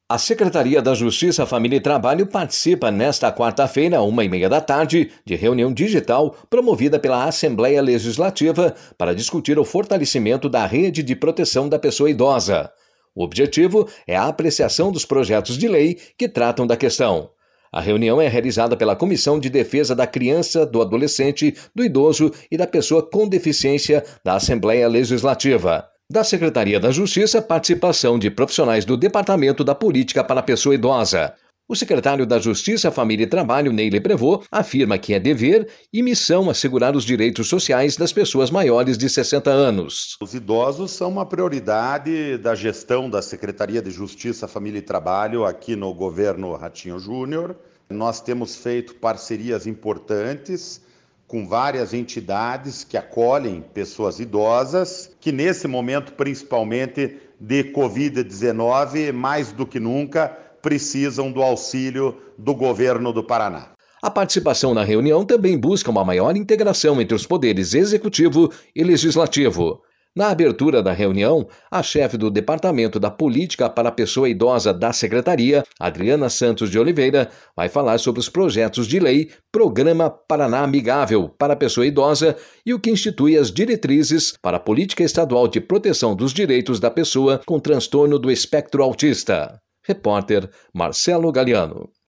A Secretaria da Justiça, Família e Trabalho participa nesta quarta-feira, 13h30, de reunião digital promovida pela Assembleia Legislativa para discutir o fortalecimento da rede de proteção da pessoa idosa. O objetivo é a apreciação dos projetos de lei que tratam da questão. A reunião é realizada pela Comissão de Defesa da Criança, do Adolescente, do Idoso e da Pessoa com Deficiência da Assembleia Legislativa. Da Secretaria da Justiça, participação de profissionais do Departamento da Política para a Pessoa Idosa. O secretário da Justiça, Família e Trabalho, Neile Prevot, afirma que é dever e missão assegurar os direitos sociais das pessoas maiores de 60 anos. Os idosos são uma prioridade da gestão da Secretaria de Justiça, Família e Trabalho aqui no governo Ratinho Júnior. Nós temos feito parcerias importantes com várias entidades que acolhem pessoas idosas, que nesse momento, principalmente de Covid-19, mais do que nunca, precisam do auxílio do governo do Paraná. A participação na reunião também busca uma maior integração entre os poderes executivo e legislativo. Na abertura da reunião, a chefe do Departamento da Política para a Pessoa Idosa da Secretaria, Adriana Santos de Oliveira, vai falar sobre os projetos de lei Programa Paraná Amigável para a Pessoa Idosa e o que institui as diretrizes para a Política Estadual de Proteção dos Direitos da Pessoa com Transtorno do Espectro Autista. Repórter Marcelo Galiano.